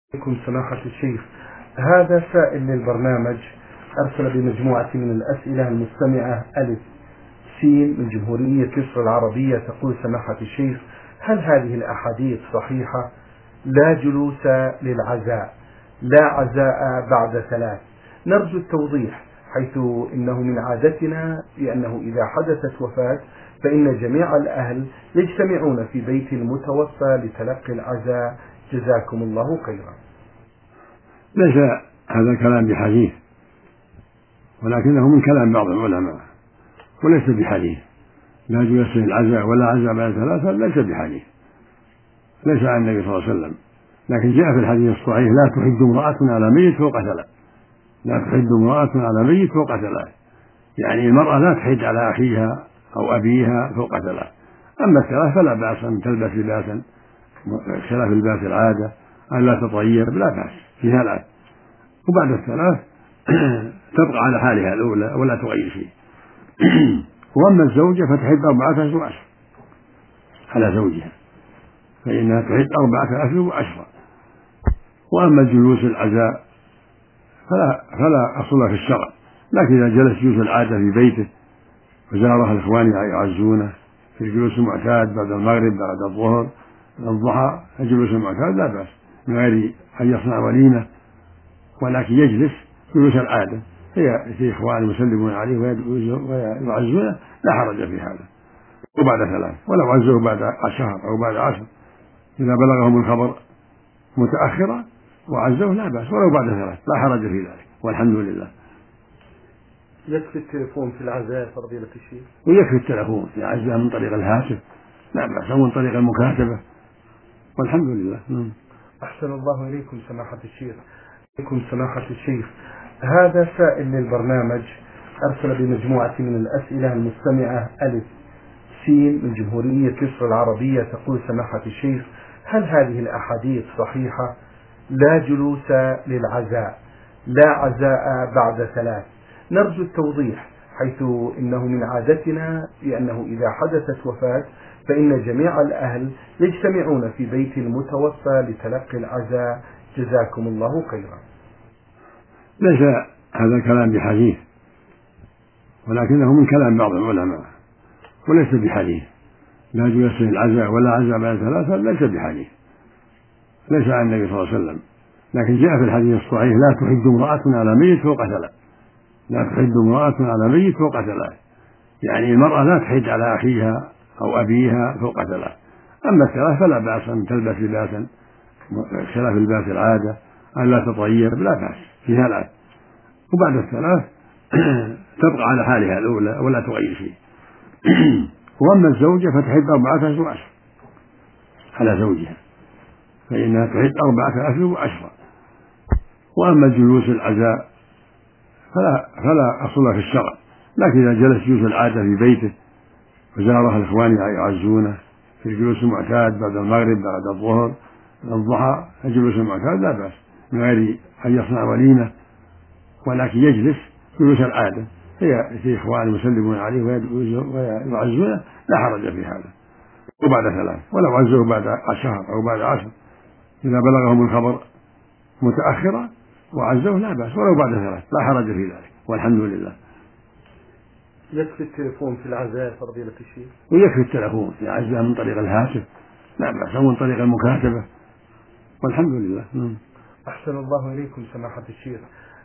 عليكم سماحة الشيخ. هذا سائل للبرنامج أرسل بمجموعة من الأسئلة المستمعة ألف سين من جمهورية مصر العربية. تقول سماحة الشيخ: هل هذه الأحاديث صحيحة؟ لا جلوس للعزاء، لا عزاء بعد ثلاث. نرجو التوضيح، حيث إنه من عادتنا بأنه إذا حدثت وفاة فإن جميع الأهل يجتمعون في بيت المتوفى لتلقي العزاء. جزاكم الله خيرا. ليس هذا الكلام بحديث، ولكنه من كلام بعض العلماء وليس بحديث. لا جلوس للعزاء ولا عزاء بعد ثلاثة ليس بحديث، ليس عن النبي صلى الله عليه وسلم. لكن جاء في الحديث الصحيح: لا تحد امرأة على ميت فوق ثلاث. لا تحد امرأة على ميت فوق ثلاث، يعني المرأة لا تحد على أخيها أو أبيها فوق ثلاث. أما الثلاث فلا بأس أن تلبس لباسا خلاف لباس العادة، أن لا تطيب، لا بأس فيها الآن. وبعد الثلاث تبقى على حالها الأولى ولا تغير شيء. وأما الزوجة فتحد 4 أشهر وعشرة على زوجها، فإنها تحد 4 أشهر وعشرة. وأما الجلوس العزاء فلا أصل في الشرع، لكن إذا جلس جلوس العادة في بيته وزاره الإخوان يعزونه في الجلوس المعتاد بعد المغرب بعد الظهر الضحى، الجلوس المعتاد لا بأس من غير أن يصنع وليمة، ولكن يجلس جلوس العادة في إخوان يسلمون عليه ويعزونه، لا حرج في هذا. وبعد ثلاث، ولو عزوه بعد شهر أو بعد 10 إذا بلغهم الخبر متأخرا وعزوه لا بأس، ولو بعد ثلاث لا حرج في ذلك، والحمد لله. يكفي التليفون في العزاء فضيلة الشيخ؟ ويكفي التليفون في عزاء من طريق الهاتف لا بأس، أو من طريق المكاتبة، والحمد لله. أحسن الله إليكم سماحة الشيخ. عليكم سماحة الشيخ. هذا سائل للبرنامج أرسل بمجموعة من الأسئلة المستمعة ألف سين من جمهورية مصر العربية. تقول سماحة الشيخ: هل هذه الأحاديث صحيحة؟ لا جلوس للعزاء، لا عزاء بعد ثلاث. نرجو التوضيح، حيث إنه من عادتنا بأنه إذا حدثت وفاة فإن جميع الأهل يجتمعون في بيت المتوفى لتلقي العزاء. جزاكم الله خيرا. ليس هذا الكلام بحديث، ولكنه من كلام بعض العلماء وليس بحديث. لا جلوس للعزاء ولا عزاء بعد ثلاثة ليس بحديث، ليس عن النبي صلى الله عليه وسلم. لكن جاء في الحديث الصحيح: لا تحد امرأة على ميت فوق ثلاث. لا تحد امرأة على ميت فوق ثلاث، يعني المرأة لا تحد على أخيها أو أبيها فوق ثلاث. أما الثلاث فلا بأس أن تلبس لباسا خلاف لباس العادة، أن لا تطيب، لا بأس فيها الآن. وبعد الثلاث تبقى على حالها الأولى ولا تغير شيء. وأما الزوجة فتحد 4 أشهر وعشرة على زوجها، فإنها تحد 4 أشهر وعشرة. وأما الجلوس العزاء فلا أصل في الشرع، لكن إذا جلس جلوس العادة في بيته وزاره الإخوان يعزونه في الجلوس المعتاد بعد المغرب بعد الظهر الضحى، الجلوس المعتاد لا بأس من غير أن يصنع وليمة، ولكن يجلس جلوس العادة في إخوان يسلمون عليه ويعزونه، لا حرج في هذا. وبعد ثلاث، ولو عزوه بعد شهر أو بعد 10 إذا بلغهم الخبر متأخرا وعزوه لا بأس، ولو بعد ثلاث لا حرج في ذلك، والحمد لله. يكفي التليفون في العزاء فضيلة الشيخ؟ ويكفي التليفون في عزاء من طريق الهاتف لا بأس، أو من طريق المكاتبة، والحمد لله. أحسن الله إليكم سماحة الشيخ.